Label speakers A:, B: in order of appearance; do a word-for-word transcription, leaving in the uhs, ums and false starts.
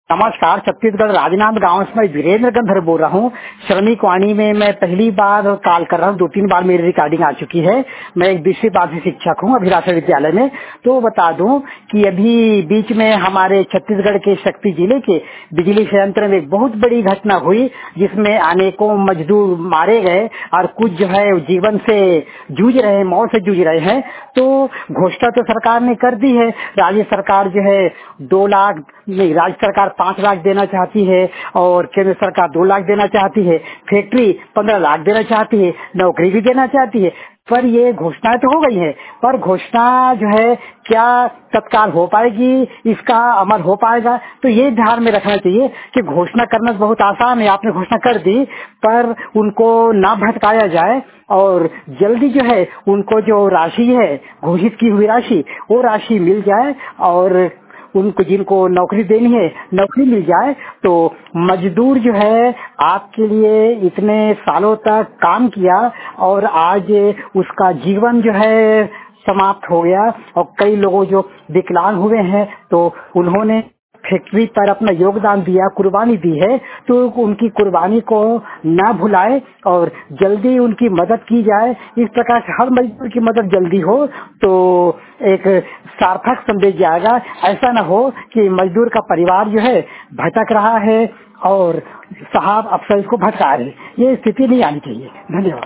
A: नमस्कार, छत्तीसगढ़ राजनांद गांव से मैं वीरेंद्र गंधर बोल रहा हूँ। श्रमिक वाणी में मैं पहली बार कॉल कर रहा हूँ। दो तीन बार मेरी रिकॉर्डिंग आ चुकी है। मैं एक दूसरी पार्टी शिक्षक हूँ अभिलाषा विद्यालय में। तो बता दूं कि अभी बीच में हमारे छत्तीसगढ़ के शक्ति जिले के बिजली संयंत्र में एक बहुत बड़ी घटना हुई, जिसमें अनेकों मजदूर मारे गए और कुछ जो है जीवन से जूझ रहे हैं, मौत से जूझ रहे हैं। तो घोषणा तो सरकार ने कर दी है। राज्य सरकार जो है दो लाख नहीं, राज्य सरकार पांच लाख देना चाहती है और केंद्र सरकार दो लाख देना चाहती है। फैक्ट्री पंद्रह लाख देना चाहती है, नौकरी भी देना चाहती है। पर ये घोषणाएं तो हो गई है, पर घोषणा जो है क्या तत्काल हो पाएगी, इसका अमल हो पाएगा? तो ये ध्यान में रखना चाहिए कि घोषणा करना बहुत आसान है। आपने घोषणा कर दी, पर उनको ना भटकाया जाए और जल्दी जो है उनको जो राशि है घोषित की हुई राशि, वो राशि मिल जाए और उनको जिनको नौकरी देनी है नौकरी मिल जाए। तो मजदूर जो है आपके लिए इतने सालों तक काम किया और आज उसका जीवन जो है समाप्त हो गया। और कई लोगों जो विकलांग हुए हैं तो उन्होंने फैक्ट्री पर अपना योगदान दिया, कुर्बानी दी है। तो उनकी कुर्बानी को ना भुलाए और जल्दी उनकी मदद की जाए। इस प्रकार से हर मजदूर की मदद जल्दी हो तो एक सार्थक संदेश जाएगा। ऐसा ना हो कि मजदूर का परिवार जो है भटक रहा है और साहब अफसर इसको भटका रहे। ये स्थिति नहीं आनी चाहिए। धन्यवाद।